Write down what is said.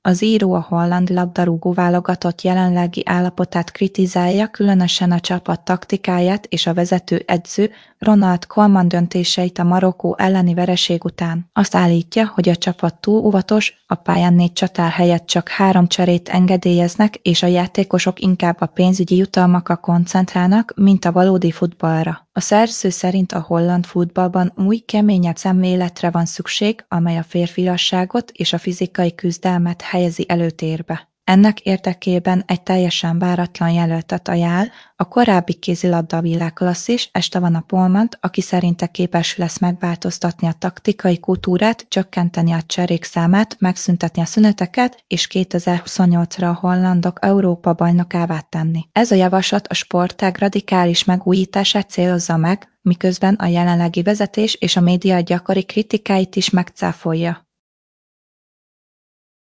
Az író a holland labdarúgó-válogatott jelenlegi állapotát kritizálja, különösen a csapat taktikáját és a vezetőedző Ronald Koeman döntéseit a Marokkó elleni vereség után. Azt állítja, hogy a csapat túl óvatos, a pályán 4 csatár helyett csak 3 cserét engedélyeznek, és a játékosok inkább a pénzügyi jutalmakra koncentrálnak, mint a valódi futballra. A szerző szerint a holland futballban új, keményebb szemléletre van szükség, amely a férfiasságot és a fizikai küzdelmet helyezi előtérbe. Ennek érdekében egy teljesen váratlan jelöltet ajánl, a korábbi kézilabda világklasszis Esteban Polmant, aki szerinte képes lesz megváltoztatni a taktikai kultúrát, csökkenteni a cserék számát, megszüntetni a szüneteket, és 2028-ra a hollandok Európa bajnokává tenni. Ez a javaslat a sportág radikális megújítását célozza meg, miközben a jelenlegi vezetés és a média gyakori kritikáit is megcáfolja.